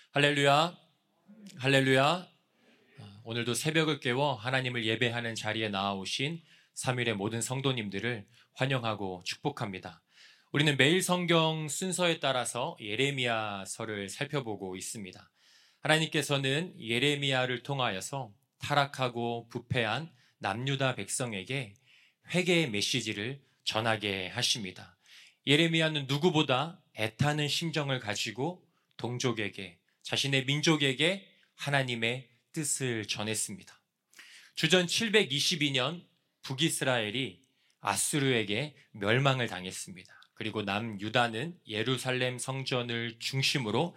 할렐루야, 할렐루야. 오늘도 새벽을 깨워 하나님을 예배하는 자리에 나아오신 3일의 모든 성도님들을 환영하고 축복합니다. 우리는 매일 성경 순서에 따라서 예레미야서를 살펴보고 있습니다. 하나님께서는 예레미야를 통하여서 타락하고 부패한 남유다 백성에게 회개의 메시지를 전하게 하십니다. 예레미야는 누구보다 애타는 심정을 가지고 동족에게, 자신의 민족에게 하나님의 뜻을 전했습니다. 주전 722년 북이스라엘이 아수르에게 멸망을 당했습니다. 그리고 남유다는 예루살렘 성전을 중심으로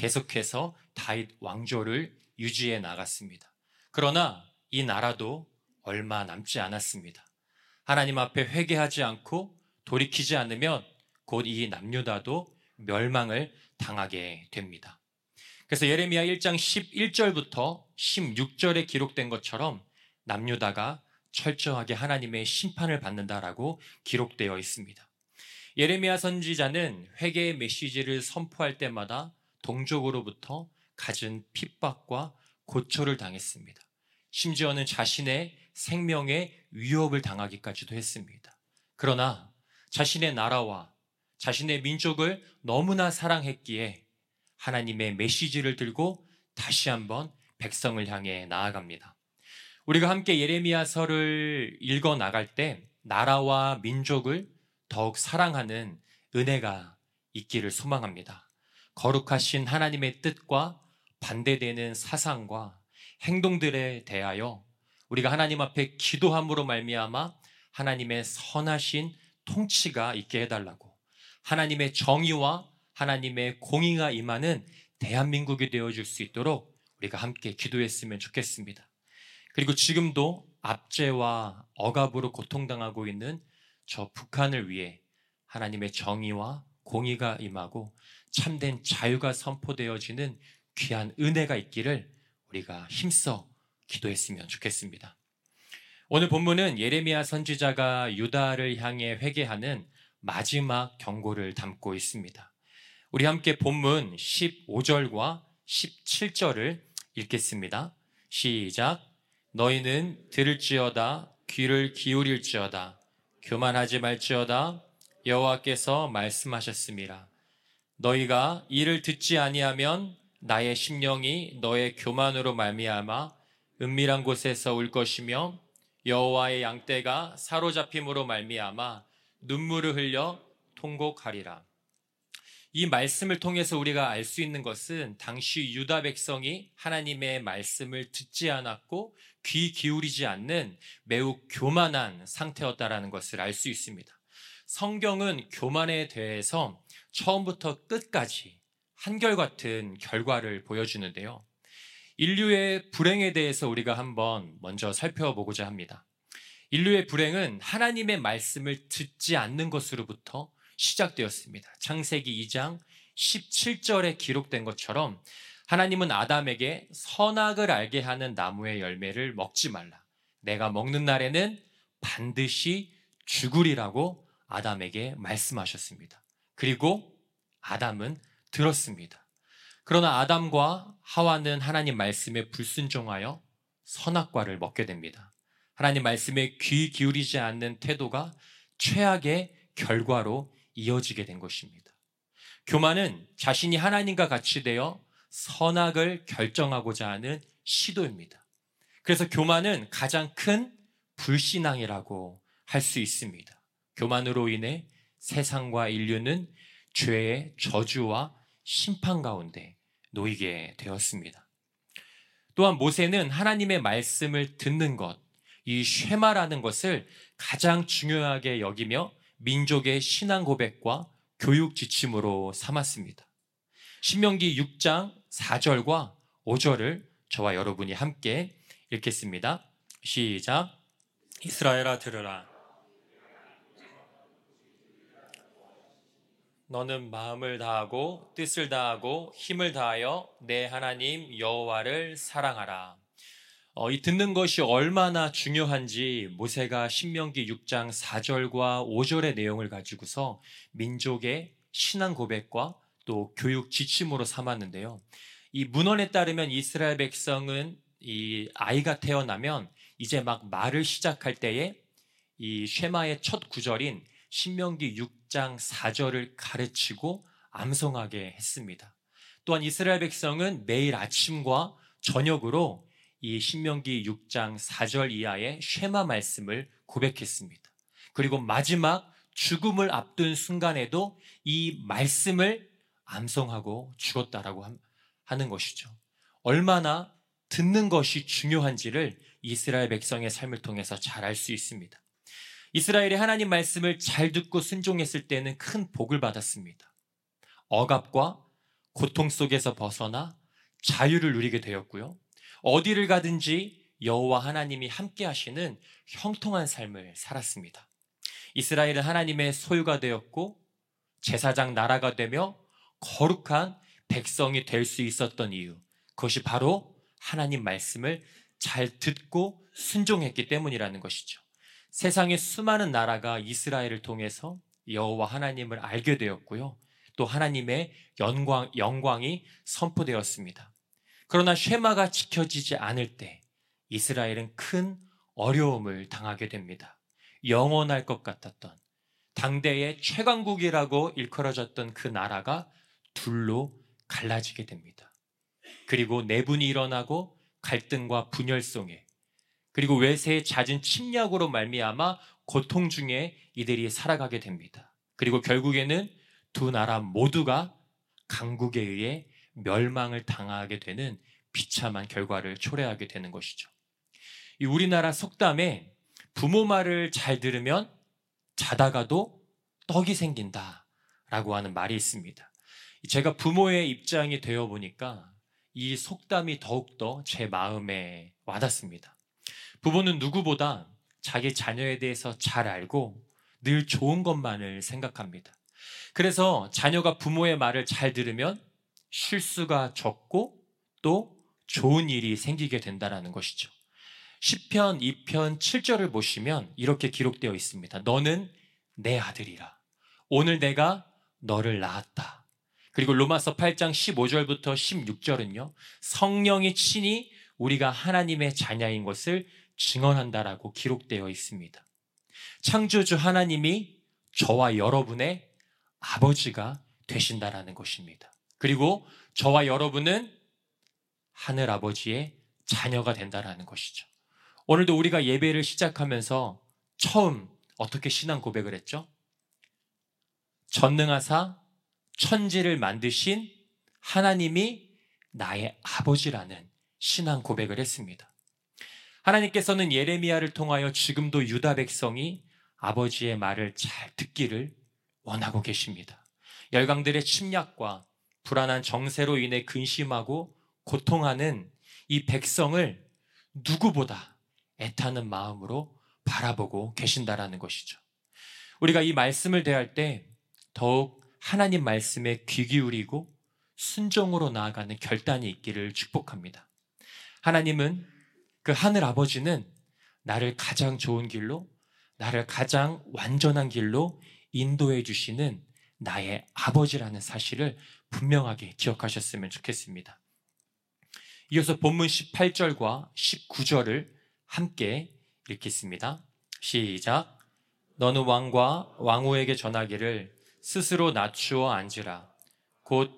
계속해서 다윗 왕조를 유지해 나갔습니다. 그러나 이 나라도 얼마 남지 않았습니다. 하나님 앞에 회개하지 않고 돌이키지 않으면 곧 이 남유다도 멸망을 당하게 됩니다. 그래서 예레미야 1장 11절부터 16절에 기록된 것처럼 남유다가 철저하게 하나님의 심판을 받는다라고 기록되어 있습니다. 예레미야 선지자는 회개의 메시지를 선포할 때마다 동족으로부터 갖은 핍박과 고초를 당했습니다. 심지어는 자신의 생명에 위협을 당하기까지도 했습니다. 그러나 자신의 나라와 자신의 민족을 너무나 사랑했기에 하나님의 메시지를 들고 다시 한번 백성을 향해 나아갑니다. 우리가 함께 예레미야서를 읽어 나갈 때 나라와 민족을 더욱 사랑하는 은혜가 있기를 소망합니다. 거룩하신 하나님의 뜻과 반대되는 사상과 행동들에 대하여 우리가 하나님 앞에 기도함으로 말미암아 하나님의 선하신 통치가 있게 해달라고, 하나님의 정의와 하나님의 공의가 임하는 대한민국이 되어줄 수 있도록 우리가 함께 기도했으면 좋겠습니다. 그리고 지금도 압제와 억압으로 고통당하고 있는 저 북한을 위해 하나님의 정의와 공의가 임하고 참된 자유가 선포되어지는 귀한 은혜가 있기를 우리가 힘써 기도했으면 좋겠습니다. 오늘 본문은 예레미야 선지자가 유다를 향해 회개하는 마지막 경고를 담고 있습니다. 우리 함께 본문 15절과 17절을 읽겠습니다. 시작. 너희는 들을지어다, 귀를 기울일지어다, 교만하지 말지어다, 여호와께서 말씀하셨습니다. 너희가 이를 듣지 아니하면 나의 심령이 너의 교만으로 말미암아 은밀한 곳에서 울 것이며 여호와의 양떼가 사로잡힘으로 말미암아 눈물을 흘려 통곡하리라. 이 말씀을 통해서 우리가 알 수 있는 것은 당시 유다 백성이 하나님의 말씀을 듣지 않았고 귀 기울이지 않는 매우 교만한 상태였다라는 것을 알 수 있습니다. 성경은 교만에 대해서 처음부터 끝까지 한결같은 결과를 보여주는데요. 인류의 불행에 대해서 우리가 한번 먼저 살펴보고자 합니다. 인류의 불행은 하나님의 말씀을 듣지 않는 것으로부터 시작되었습니다. 창세기 2장 17절에 기록된 것처럼 하나님은 아담에게 선악을 알게 하는 나무의 열매를 먹지 말라. 내가 먹는 날에는 반드시 죽으리라고 아담에게 말씀하셨습니다. 그리고 아담은 들었습니다. 그러나 아담과 하와는 하나님 말씀에 불순종하여 선악과를 먹게 됩니다. 하나님 말씀에 귀 기울이지 않는 태도가 최악의 결과로 이어지게 된 것입니다. 교만은 자신이 하나님과 같이 되어 선악을 결정하고자 하는 시도입니다. 그래서 교만은 가장 큰 불신앙이라고 할 수 있습니다. 교만으로 인해 세상과 인류는 죄의 저주와 심판 가운데 놓이게 되었습니다. 또한 모세는 하나님의 말씀을 듣는 것, 이 쉐마라는 것을 가장 중요하게 여기며 민족의 신앙 고백과 교육 지침으로 삼았습니다. 신명기 6장 4절과 5절을 저와 여러분이 함께 읽겠습니다. 시작. 이스라엘아 들으라. 너는 마음을 다하고 뜻을 다하고 힘을 다하여 내 하나님 여호와를 사랑하라. 이 듣는 것이 얼마나 중요한지 모세가 신명기 6장 4절과 5절의 내용을 가지고서 민족의 신앙 고백과 또 교육 지침으로 삼았는데요. 이 문헌에 따르면 이스라엘 백성은 이 아이가 태어나면 이제 막 말을 시작할 때에 이 쉐마의 첫 구절인 신명기 6장 4절을 가르치고 암송하게 했습니다. 또한 이스라엘 백성은 매일 아침과 저녁으로 이 신명기 6장 4절 이하의 쉐마 말씀을 고백했습니다. 그리고 마지막 죽음을 앞둔 순간에도 이 말씀을 암송하고 죽었다라고 하는 것이죠. 얼마나 듣는 것이 중요한지를 이스라엘 백성의 삶을 통해서 잘 알 수 있습니다. 이스라엘이 하나님 말씀을 잘 듣고 순종했을 때는 큰 복을 받았습니다. 억압과 고통 속에서 벗어나 자유를 누리게 되었고요. 어디를 가든지 여호와 하나님이 함께 하시는 형통한 삶을 살았습니다. 이스라엘은 하나님의 소유가 되었고 제사장 나라가 되며 거룩한 백성이 될 수 있었던 이유, 그것이 바로 하나님 말씀을 잘 듣고 순종했기 때문이라는 것이죠. 세상의 수많은 나라가 이스라엘을 통해서 여호와 하나님을 알게 되었고요. 또 하나님의 영광이 선포되었습니다. 그러나 쉐마가 지켜지지 않을 때 이스라엘은 큰 어려움을 당하게 됩니다. 영원할 것 같았던 당대의 최강국이라고 일컬어졌던 그 나라가 둘로 갈라지게 됩니다. 그리고 내분이 일어나고 갈등과 분열성에, 그리고 외세의 잦은 침략으로 말미암아 고통 중에 이들이 살아가게 됩니다. 그리고 결국에는 두 나라 모두가 강국에 의해 멸망을 당하게 되는 비참한 결과를 초래하게 되는 것이죠. 이 우리나라 속담에 부모 말을 잘 들으면 자다가도 떡이 생긴다라고 하는 말이 있습니다. 제가 부모의 입장이 되어 보니까 이 속담이 더욱더 제 마음에 와닿습니다. 부모는 누구보다 자기 자녀에 대해서 잘 알고 늘 좋은 것만을 생각합니다. 그래서 자녀가 부모의 말을 잘 들으면 실수가 적고 또 좋은 일이 생기게 된다는 것이죠. 시편 2편 7절을 보시면 이렇게 기록되어 있습니다. 너는 내 아들이라. 오늘 내가 너를 낳았다. 그리고 로마서 8장 15절부터 16절은요. 성령이 친히 우리가 하나님의 자녀인 것을 증언한다라고 기록되어 있습니다. 창조주 하나님이 저와 여러분의 아버지가 되신다라는 것입니다. 그리고 저와 여러분은 하늘 아버지의 자녀가 된다라는 것이죠. 오늘도 우리가 예배를 시작하면서 처음 어떻게 신앙 고백을 했죠? 전능하사 천지를 만드신 하나님이 나의 아버지라는 신앙 고백을 했습니다. 하나님께서는 예레미야를 통하여 지금도 유다 백성이 아버지의 말을 잘 듣기를 원하고 계십니다. 열강들의 침략과 불안한 정세로 인해 근심하고 고통하는 이 백성을 누구보다 애타는 마음으로 바라보고 계신다라는 것이죠. 우리가 이 말씀을 대할 때 더욱 하나님 말씀에 귀 기울이고 순종으로 나아가는 결단이 있기를 축복합니다. 하나님은, 그 하늘 아버지는 나를 가장 좋은 길로, 나를 가장 완전한 길로 인도해 주시는 나의 아버지라는 사실을 분명하게 기억하셨으면 좋겠습니다. 이어서 본문 18절과 19절을 함께 읽겠습니다. 시작. 너는 왕과 왕후에게 전하기를 스스로 낮추어 앉으라. 곧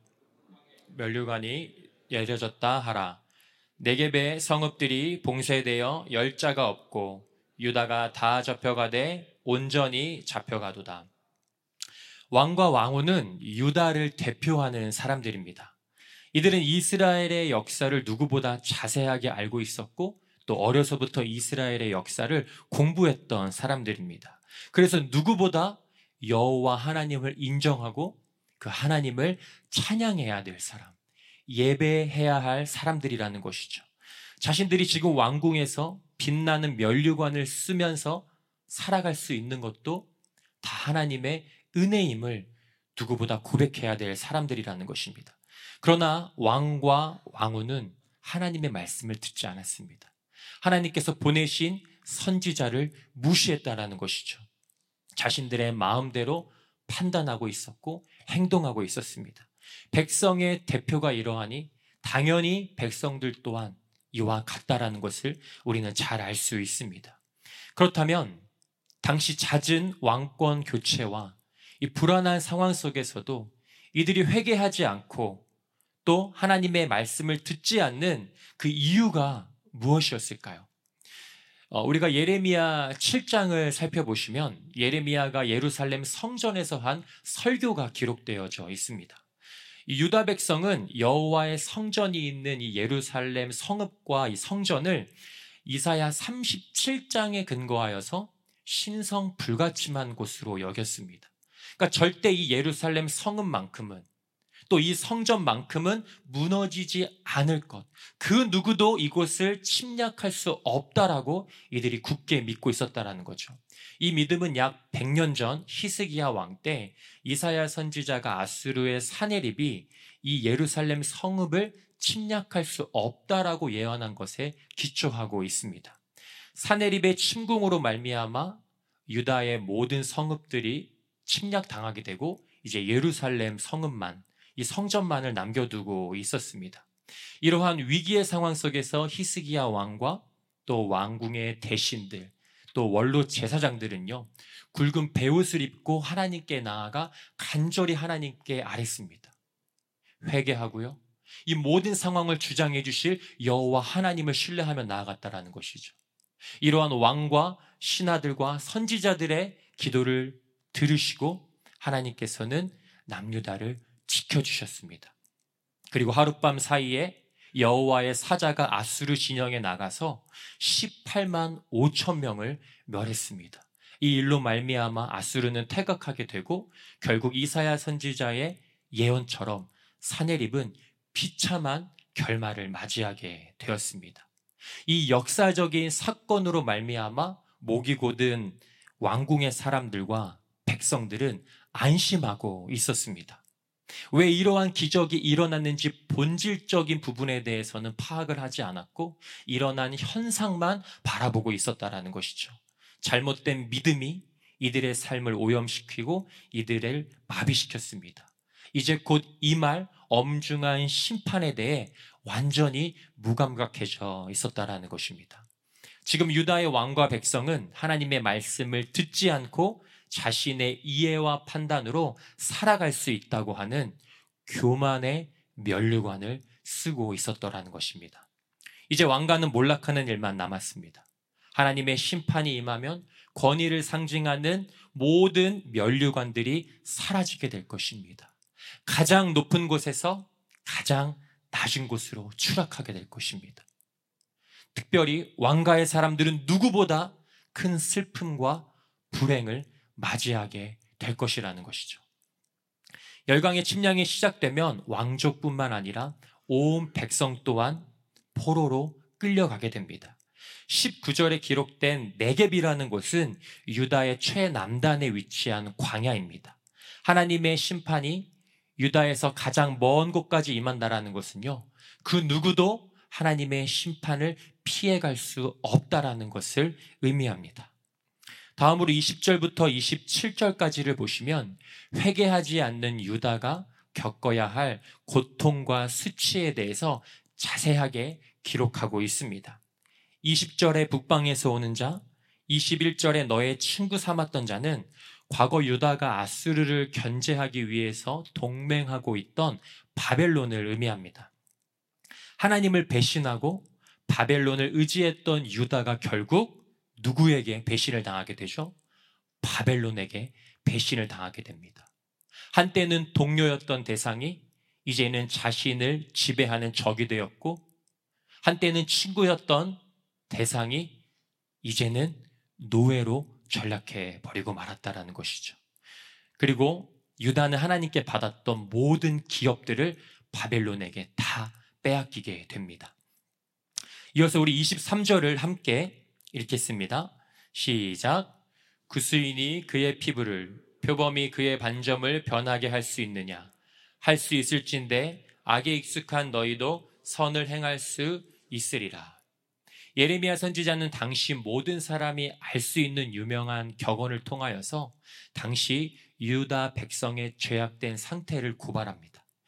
면류관이 내려졌다 하라. 네겝의 성읍들이 봉쇄되어 열자가 없고 유다가 다 잡혀가되 온전히 잡혀가도다. 왕과 왕후는 유다를 대표하는 사람들입니다. 이들은 이스라엘의 역사를 누구보다 자세하게 알고 있었고 또 어려서부터 이스라엘의 역사를 공부했던 사람들입니다. 그래서 누구보다 여호와 하나님을 인정하고 그 하나님을 찬양해야 될 사람, 예배해야 할 사람들이라는 것이죠. 자신들이 지금 왕궁에서 빛나는 면류관을 쓰면서 살아갈 수 있는 것도 다 하나님의 은혜임을 누구보다 고백해야 될 사람들이라는 것입니다. 그러나 왕과 왕후는 하나님의 말씀을 듣지 않았습니다. 하나님께서 보내신 선지자를 무시했다라는 것이죠. 자신들의 마음대로 판단하고 있었고 행동하고 있었습니다. 백성의 대표가 이러하니 당연히 백성들 또한 이와 같다라는 것을 우리는 잘 알 수 있습니다. 그렇다면 당시 잦은 왕권 교체와 이 불안한 상황 속에서도 이들이 회개하지 않고 또 하나님의 말씀을 듣지 않는 그 이유가 무엇이었을까요? 우리가 예레미야 7장을 살펴보시면 예레미야가 예루살렘 성전에서 한 설교가 기록되어져 있습니다. 이 유다 백성은 여호와의 성전이 있는 이 예루살렘 성읍과 이 성전을 이사야 37장에 근거하여서 신성 불가침한 곳으로 여겼습니다. 그러니까 절대 이 예루살렘 성읍만큼은 또 이 성전만큼은 무너지지 않을 것, 그 누구도 이곳을 침략할 수 없다라고 이들이 굳게 믿고 있었다라는 거죠. 이 믿음은 약 100년 전 히스기야 왕 때 이사야 선지자가 아수르의 사네립이 이 예루살렘 성읍을 침략할 수 없다라고 예언한 것에 기초하고 있습니다. 사네립의 침공으로 말미암아 유다의 모든 성읍들이 침략당하게 되고 이제 예루살렘 성읍만, 이 성전만을 남겨두고 있었습니다. 이러한 위기의 상황 속에서 히스기야 왕과 또 왕궁의 대신들, 또 원로 제사장들은요, 굵은 베옷을 입고 하나님께 나아가 간절히 하나님께 아뢰습니다. 회개하고요, 이 모든 상황을 주장해 주실 여호와 하나님을 신뢰하며 나아갔다라는 것이죠. 이러한 왕과 신하들과 선지자들의 기도를 들으시고 하나님께서는 남유다를 지켜주셨습니다. 그리고 하룻밤 사이에 여호와의 사자가 아수르 진영에 나가서 18만 5천 명을 멸했습니다. 이 일로 말미암아 아수르는 퇴각하게 되고 결국 이사야 선지자의 예언처럼 사네립은 비참한 결말을 맞이하게 되었습니다. 이 역사적인 사건으로 말미암아 목이 곧은 왕궁의 사람들과 백성들은 안심하고 있었습니다. 왜 이러한 기적이 일어났는지 본질적인 부분에 대해서는 파악을 하지 않았고 일어난 현상만 바라보고 있었다라는 것이죠. 잘못된 믿음이 이들의 삶을 오염시키고 이들을 마비시켰습니다. 이제 곧 임할 엄중한 심판에 대해 완전히 무감각해져 있었다라는 것입니다. 지금 유다의 왕과 백성은 하나님의 말씀을 듣지 않고 자신의 이해와 판단으로 살아갈 수 있다고 하는 교만의 면류관을 쓰고 있었더라는 것입니다. 이제 왕가는 몰락하는 일만 남았습니다. 하나님의 심판이 임하면 권위를 상징하는 모든 면류관들이 사라지게 될 것입니다. 가장 높은 곳에서 가장 낮은 곳으로 추락하게 될 것입니다. 특별히 왕가의 사람들은 누구보다 큰 슬픔과 불행을 맞이하게 될 것이라는 것이죠. 열강의 침략이 시작되면 왕족뿐만 아니라 온 백성 또한 포로로 끌려가게 됩니다. 19절에 기록된 네겝이라는 곳은 유다의 최남단에 위치한 광야입니다. 하나님의 심판이 유다에서 가장 먼 곳까지 임한다라는 것은요, 그 누구도 하나님의 심판을 피해갈 수 없다라는 것을 의미합니다. 다음으로 20절부터 27절까지를 보시면 회개하지 않는 유다가 겪어야 할 고통과 수치에 대해서 자세하게 기록하고 있습니다. 20절에 북방에서 오는 자, 21절에 너의 친구 삼았던 자는 과거 유다가 아수르를 견제하기 위해서 동맹하고 있던 바벨론을 의미합니다. 하나님을 배신하고 바벨론을 의지했던 유다가 결국 누구에게 배신을 당하게 되죠? 바벨론에게 배신을 당하게 됩니다. 한때는 동료였던 대상이 이제는 자신을 지배하는 적이 되었고, 한때는 친구였던 대상이 이제는 노예로 전락해 버리고 말았다라는 것이죠. 그리고 유다는 하나님께 받았던 모든 기업들을 바벨론에게 다 빼앗기게 됩니다. 이어서 우리 23절을 함께 읽겠습니다. 시작. 구스인이 그의 피부를, 표범이 그의 반점을 변하게 할 수 있느냐? 할 수 있을진데 악에 익숙한 너희도 선을 행할 수 있으리라. 예레미야 선지자는 당시 모든 사람이 알 수 있는 유명한 격언을 통하여서 당시 유다 백성의 죄악된 상태를 고발합니다.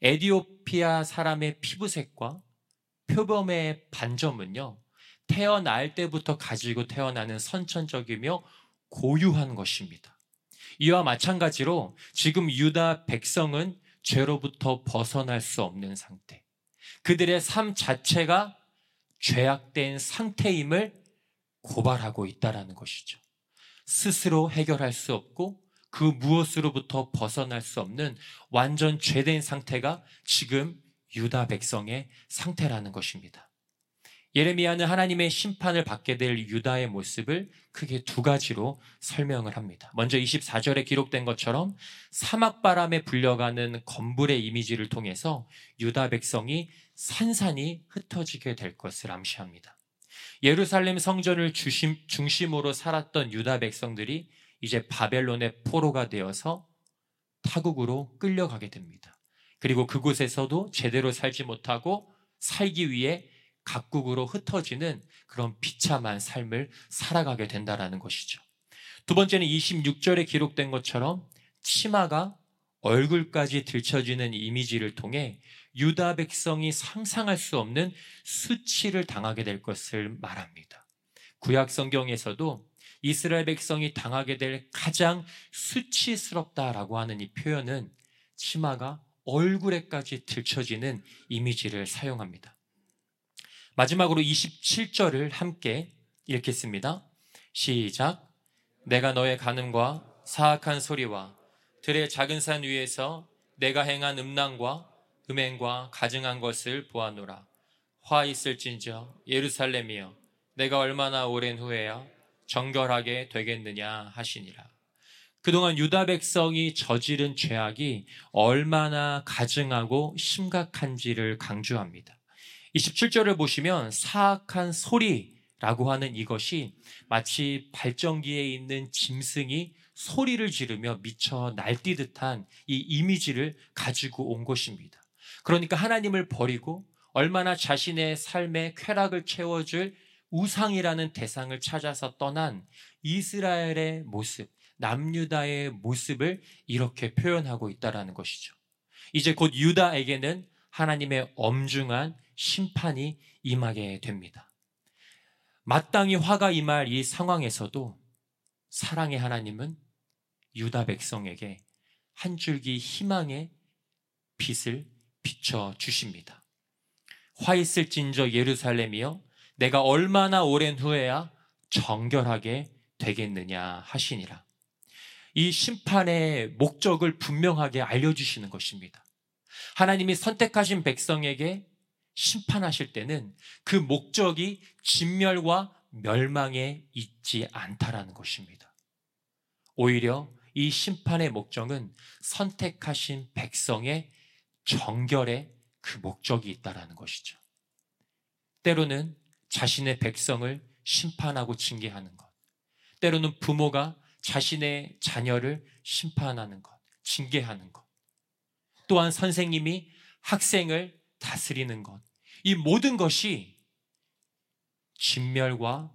에티오피아 사람의 피부색과 표범의 반점은요, 태어날 때부터 가지고 태어나는 선천적이며 고유한 것입니다. 이와 마찬가지로 지금 유다 백성은 죄로부터 벗어날 수 없는 상태, 그들의 삶 자체가 죄악된 상태임을 고발하고 있다는 것이죠. 스스로 해결할 수 없고 그 무엇으로부터 벗어날 수 없는 완전 죄된 상태가 지금 유다 백성의 상태라는 것입니다. 예레미야는 하나님의 심판을 받게 될 유다의 모습을 크게 두 가지로 설명을 합니다. 먼저 24절에 기록된 것처럼 사막바람에 불려가는 건불의 이미지를 통해서 유다 백성이 산산이 흩어지게 될 것을 암시합니다. 예루살렘 성전을 중심으로 살았던 유다 백성들이 이제 바벨론의 포로가 되어서 타국으로 끌려가게 됩니다. 그리고 그곳에서도 제대로 살지 못하고 살기 위해 각국으로 흩어지는 그런 비참한 삶을 살아가게 된다는 것이죠. 두 번째는 26절에 기록된 것처럼 치마가 얼굴까지 들춰지는 이미지를 통해 유다 백성이 상상할 수 없는 수치를 당하게 될 것을 말합니다. 구약 성경에서도 이스라엘 백성이 당하게 될 가장 수치스럽다라고 하는 이 표현은 치마가 얼굴에까지 들춰지는 이미지를 사용합니다. 마지막으로 27절을 함께 읽겠습니다. 시작. 내가 너의 간음과 사악한 소리와 들의 작은 산 위에서 내가 행한 음란과 음행과 가증한 것을 보아노라. 화 있을진저 예루살렘이여 내가 얼마나 오랜 후에야 정결하게 되겠느냐 하시니라. 그동안 유다 백성이 저지른 죄악이 얼마나 가증하고 심각한지를 강조합니다. 27절을 보시면 사악한 소리라고 하는 이것이 마치 발전기에 있는 짐승이 소리를 지르며 미쳐 날뛰듯한 이 이미지를 가지고 온 것입니다. 그러니까 하나님을 버리고 얼마나 자신의 삶의 쾌락을 채워줄 우상이라는 대상을 찾아서 떠난 이스라엘의 모습, 남유다의 모습을 이렇게 표현하고 있다는 것이죠. 이제 곧 유다에게는 하나님의 엄중한 심판이 임하게 됩니다. 마땅히 화가 임할 이 상황에서도 사랑의 하나님은 유다 백성에게 한 줄기 희망의 빛을 비춰주십니다. 화 있을진저 예루살렘이여 내가 얼마나 오랜 후에야 정결하게 되겠느냐 하시니라. 이 심판의 목적을 분명하게 알려주시는 것입니다. 하나님이 선택하신 백성에게 심판하실 때는 그 목적이 진멸과 멸망에 있지 않다라는 것입니다. 오히려 이 심판의 목적은 선택하신 백성의 정결에 그 목적이 있다라는 것이죠. 때로는 자신의 백성을 심판하고 징계하는 것, 때로는 부모가 자신의 자녀를 심판하는 것, 징계하는 것, 또한 선생님이 학생을 다스리는 것, 이 모든 것이 진멸의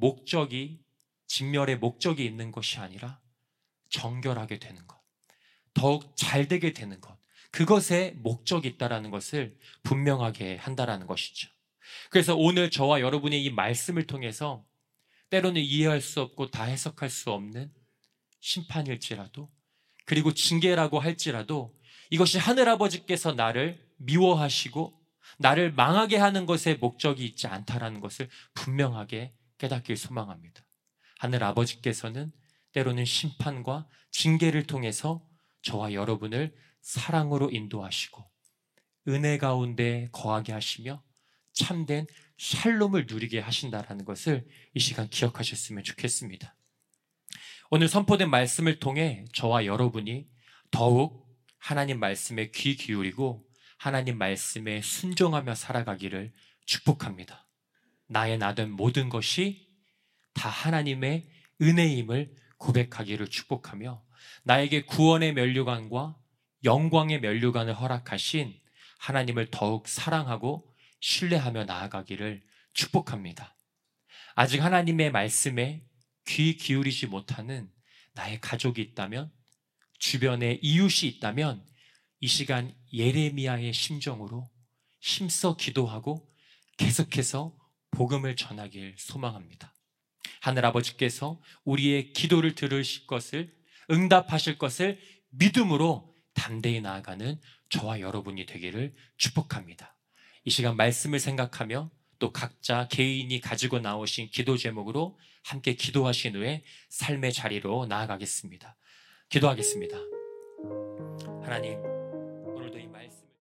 목적이 있는 것이 아니라 정결하게 되는 것, 더욱 잘 되게 되는 것, 그것에 목적이 있다는 것을 분명하게 한다는 것이죠. 그래서 오늘 저와 여러분의 이 말씀을 통해서 때로는 이해할 수 없고 다 해석할 수 없는 심판일지라도, 그리고 징계라고 할지라도 이것이 하늘아버지께서 나를 미워하시고 나를 망하게 하는 것에 목적이 있지 않다라는 것을 분명하게 깨닫길 소망합니다. 하늘아버지께서는 때로는 심판과 징계를 통해서 저와 여러분을 사랑으로 인도하시고 은혜 가운데 거하게 하시며 참된 샬롬을 누리게 하신다라는 것을 이 시간 기억하셨으면 좋겠습니다. 오늘 선포된 말씀을 통해 저와 여러분이 더욱 하나님 말씀에 귀 기울이고 하나님 말씀에 순종하며 살아가기를 축복합니다. 나의 나된 모든 것이 다 하나님의 은혜임을 고백하기를 축복하며 나에게 구원의 면류관과 영광의 면류관을 허락하신 하나님을 더욱 사랑하고 신뢰하며 나아가기를 축복합니다. 아직 하나님의 말씀에 귀 기울이지 못하는 나의 가족이 있다면, 주변에 이웃이 있다면 이 시간 예레미야의 심정으로 힘써 기도하고 계속해서 복음을 전하길 소망합니다. 하늘아버지께서 우리의 기도를 들으실 것을, 응답하실 것을 믿음으로 담대히 나아가는 저와 여러분이 되기를 축복합니다. 이 시간 말씀을 생각하며 또 각자 개인이 가지고 나오신 기도 제목으로 함께 기도하신 후에 삶의 자리로 나아가겠습니다. 기도하겠습니다. 하나님, 오늘도 이 말씀